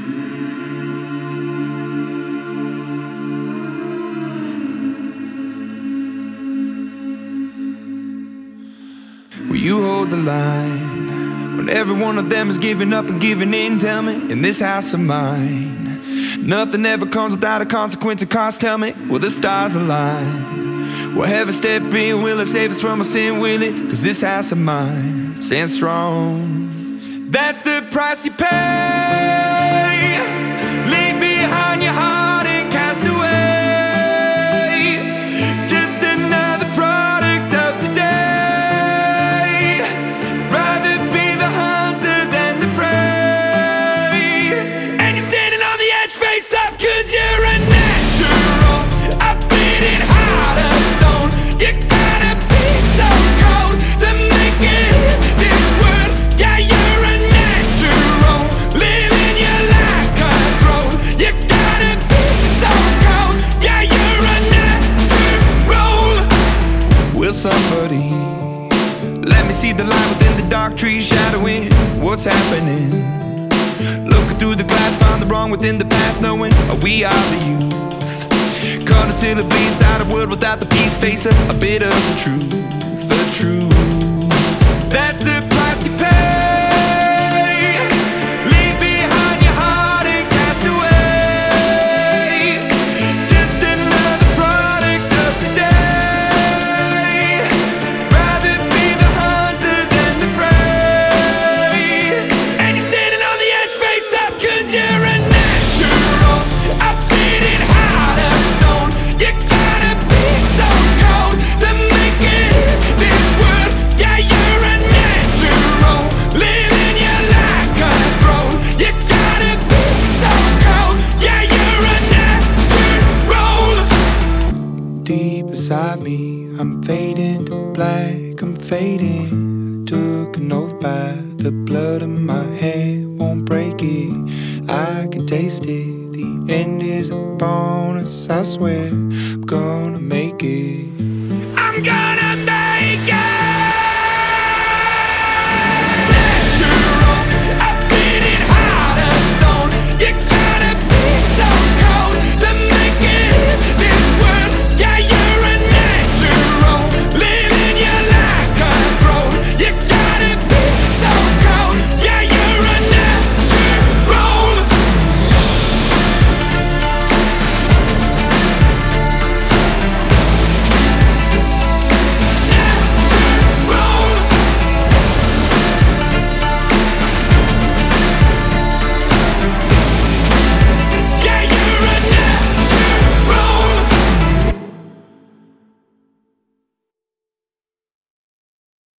Will you hold the line when every one of them is giving up and giving in? Tell me, in this house of mine, nothing ever comes without a consequence and cost. Tell me, will the stars align? Will heaven step in? Will it save us from our sin? Will it? 'Cause this house of mine stands strong. That's the price you pay. Leave behind your heart and cast away. Just another product of today. Rather be the hunter than the prey. And you're standing on the edge, face up, 'cause you're a natural. A bleeding heart of stone. You gotta be so cold to make it in this world. Yeah, you're a natural, living your life cutthroat. You gotta be so cold. Yeah, you're a natural. Will somebody let me see the light within the dark trees shadowing what's happening? Looking through the glass, find the wrong within the past, knowing we are the youth. Cut until it bleeds out of wood without the peace, face a bit of the truth, the truth. That's the price you pay. Leave behind your heart and cast away. Just another product of today. Rather be the hunter than the prey. And you're standing on the edge, face up, 'cause you're a natural. A bleeding heart of stone. You gotta be so cold to make it in this world. Yeah, you're a natural, living your life cutthroat. You gotta be so cold. Yeah, you're a natural. Deep inside me, I'm fading to black, I'm fading. Took an oath by the blood in my hand, won't break it. I can taste it. The end is a bonus, I swear. I'm gonna make it. I'm gonna